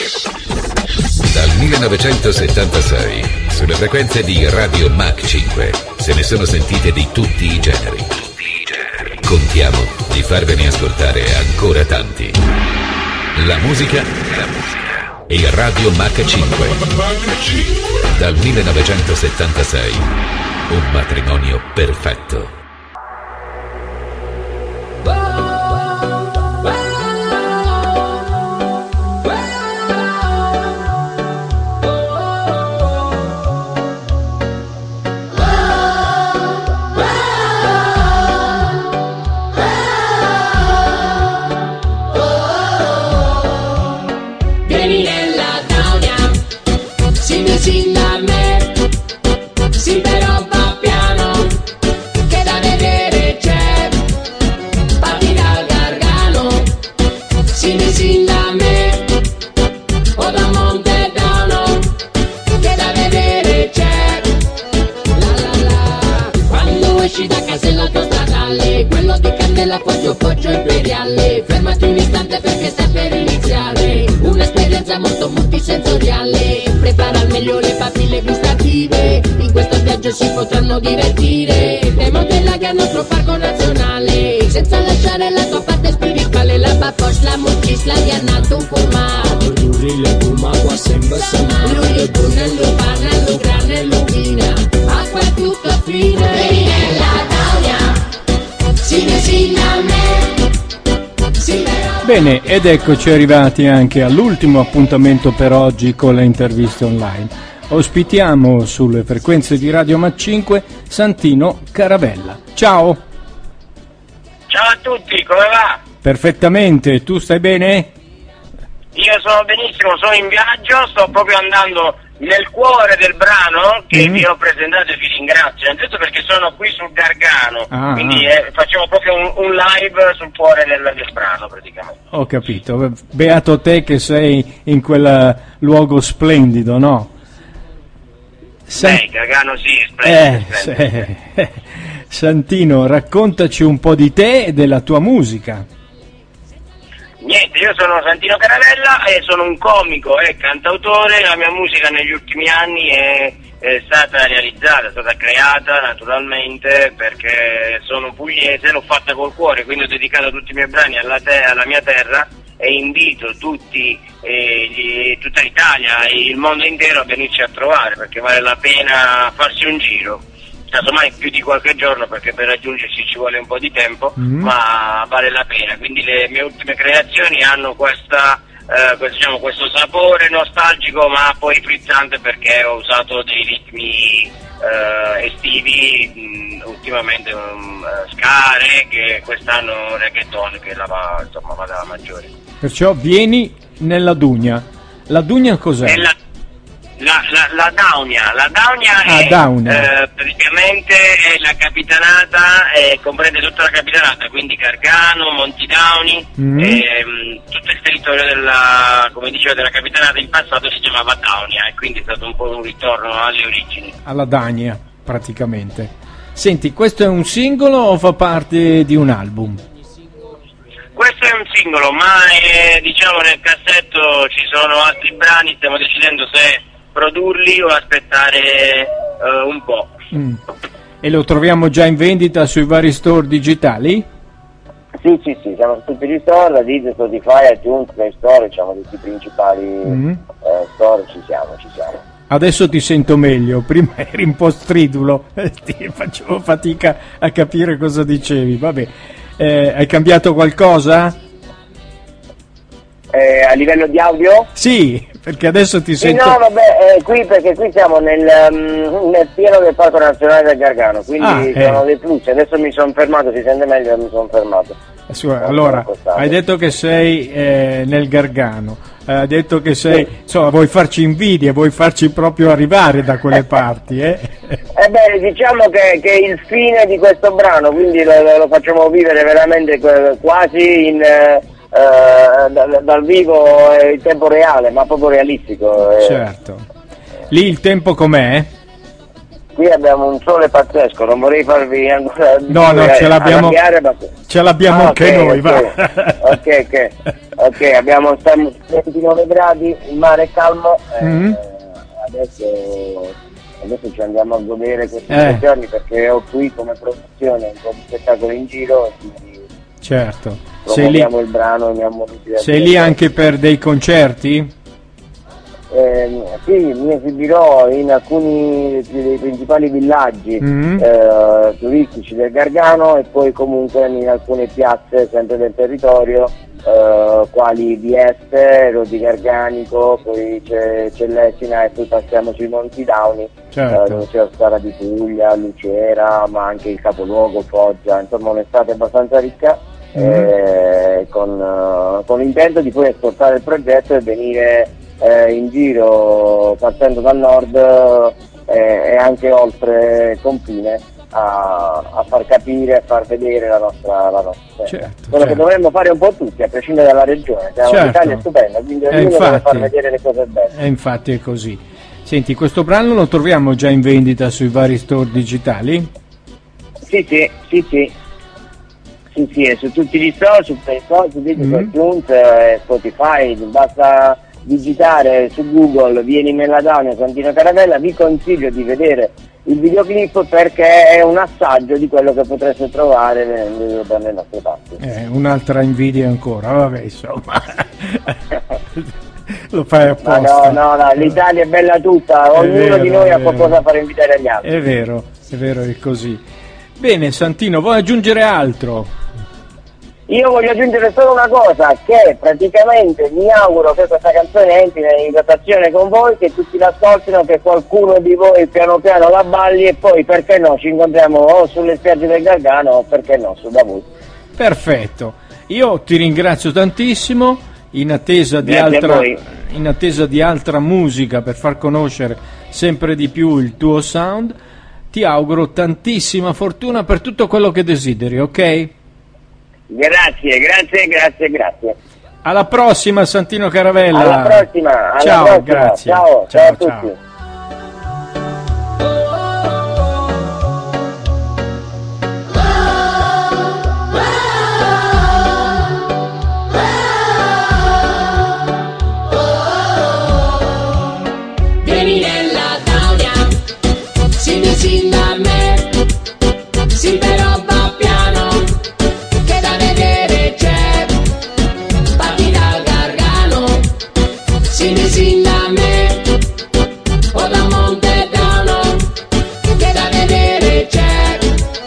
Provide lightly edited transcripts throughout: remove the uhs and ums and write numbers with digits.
Dal 1976, sulle frequenze di Radio Mach 5, se ne sono sentite di tutti i generi. Contiamo di farvene ascoltare ancora tanti. La musica e Radio Mach 5. Dal 1976, un matrimonio perfetto. Poggio imperiale, fermati un istante perché sta per iniziare un'esperienza molto multisensoriale. Prepara al meglio le papille gustative, in questo viaggio si potranno divertire. Remodella al nostro parco nazionale, senza lasciare la tua parte spirituale. La Baposh, la Mochis, la Dianato, un formato Giuri, le Puma, qua sembra Samar Lui, Brunello, Parnello, Granello, Vina acqua è tutto fine. Veni nella Daunia, sì, a me. Bene, ed eccoci arrivati anche all'ultimo appuntamento per oggi con le interviste online. Ospitiamo sulle frequenze di Radio Mach 5 Santino Caravella. Ciao! Ciao a tutti, come va? Perfettamente, tu stai bene? Io sono benissimo, sono in viaggio, sto proprio andando nel cuore del brano che vi ho presentato e vi ringrazio, innanzitutto perché sono qui sul Gargano, quindi facciamo proprio un live sul cuore del brano praticamente. Ho capito, beato te che sei in quel luogo splendido, no? Gargano sì, splendido. Santino, raccontaci un po' di te e della tua musica. Niente, io sono Santino Caravella e sono un comico e cantautore. La mia musica negli ultimi anni è stata realizzata, è stata creata naturalmente perché sono pugliese, l'ho fatta col cuore, quindi ho dedicato tutti i miei brani alla mia terra e invito tutti, tutta l'Italia e il mondo intero a venirci a trovare perché vale la pena farsi un giro. Casomai più di qualche giorno perché per raggiungerci ci vuole un po' di tempo, ma vale la pena. Quindi le mie ultime creazioni hanno questo sapore nostalgico ma poi frizzante perché ho usato dei ritmi estivi, ultimamente ska, reggae, quest'anno reggaeton che va dalla maggiore. Perciò vieni nella Dugna. La Dugna cos'è? La Daunia è praticamente è la capitanata, comprende tutta la capitanata, quindi Gargano, Montidauni, tutto il territorio della capitanata in passato si chiamava Daunia e quindi è stato un po' un ritorno alle origini. Alla Dania, praticamente. Senti, questo è un singolo o fa parte di un album? Questo è un singolo, ma diciamo nel cassetto ci sono altri brani, stiamo decidendo se produrli o aspettare un po'. E lo troviamo già in vendita sui vari store digitali? Sì, siamo su tutti gli store, Deezer, Spotify, iTunes, Play Store, diciamo tutti i principali store, ci siamo. Adesso ti sento meglio, prima eri un po' stridulo, facevo fatica a capire cosa dicevi, vabbè. Hai cambiato qualcosa? A livello di audio? Sì, perché adesso ti sento... Sì, no, vabbè, qui siamo nel pieno del Parco Nazionale del Gargano, quindi sono dei flussi, adesso mi sono fermato, si sente meglio, mi sono fermato. Allora, hai detto che sei nel Gargano, hai detto che sei, insomma, vuoi farci invidia, vuoi farci proprio arrivare da quelle parti, diciamo che il fine di questo brano, quindi lo facciamo vivere veramente quasi dal vivo in tempo reale, ma proprio realistico. Certo. Lì il tempo com'è? Qui abbiamo un sole pazzesco, non vorrei farvi ancora ce l'abbiamo anche noi, va. Ok, Ok, abbiamo 29 gradi, il mare è calmo, adesso ci andiamo a godere questi 3 giorni perché ho qui come produzione un po' di spettacolo in giro, quindi certo. promuoviamo il brano e andiamo a sei lì anche per dei concerti? Sì, mi esibirò in alcuni dei principali villaggi turistici del Gargano e poi comunque in alcune piazze sempre del territorio, quali Vieste, Rodi Garganico, poi c'è l'Essina e poi passiamo sui Monti Dauni, certo. dove c'è la Scara di Puglia, Lucera, ma anche il capoluogo, Foggia, insomma un'estate abbastanza ricca, con l'intento di poi esportare il progetto e venire in giro partendo dal nord e anche oltre confine a far capire, a far vedere la nostra certo, quello che dovremmo fare un po' tutti a prescindere dalla regione. L'Italia è stupenda, quindi ognuno deve far vedere le cose belle. E infatti è così. Senti, questo brano lo troviamo già in vendita sui vari store digitali? Sì, è su tutti gli store, su Play Store, su iTunes, Spotify, basta digitare su Google Vieni nella Daunia Santino Caravella. Vi consiglio di vedere il videoclip perché è un assaggio di quello che potreste trovare dalle nostre parti. Un'altra invidia ancora, vabbè, insomma. Lo fai apposta. No, l'Italia è bella tutta, ognuno di noi ha qualcosa da fare invitare agli altri. È vero, è così. Bene, Santino, vuoi aggiungere altro? Io voglio aggiungere solo una cosa, che praticamente mi auguro che questa canzone entri in rotazione con voi, che tutti l'ascoltino, che qualcuno di voi piano piano la balli e poi perché no ci incontriamo o sulle spiagge del Gargano o perché no su da voi. Perfetto, io ti ringrazio tantissimo, in attesa di altra musica per far conoscere sempre di più il tuo sound. Ti auguro tantissima fortuna per tutto quello che desideri, ok? Grazie. Alla prossima, Santino Caravella. Alla prossima. Ciao, grazie. Ciao a tutti. Vieni nella Daunia, si vicina a me, si però va piano, che da vedere c'è, parti dal Gargano, si vicina a me, o da Monte Dono, che da vedere c'è,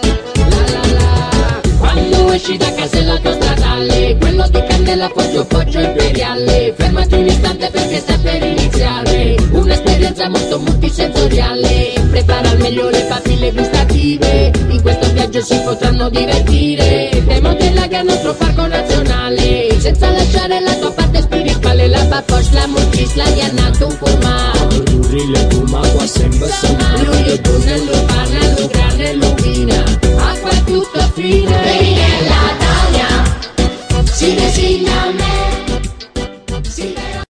la. Quando esci da casa l'autostradale, quello di Candela, Poggio Imperiale, fermati un istante perché sta per iniziare un'esperienza molto multisensoriale. Prepara al meglio le papille gustative, in questo viaggio si potranno divertire. Temo della che è il nostro parco nazionale, senza lasciare la tua parte spirituale. La Baposh, la Multis, la Iannat, un formato Giuri, le Puma, qua sempre lui e tu nello parla, lo grande l'uvina, acqua è tutto fine. Veni nella Daunia, si designa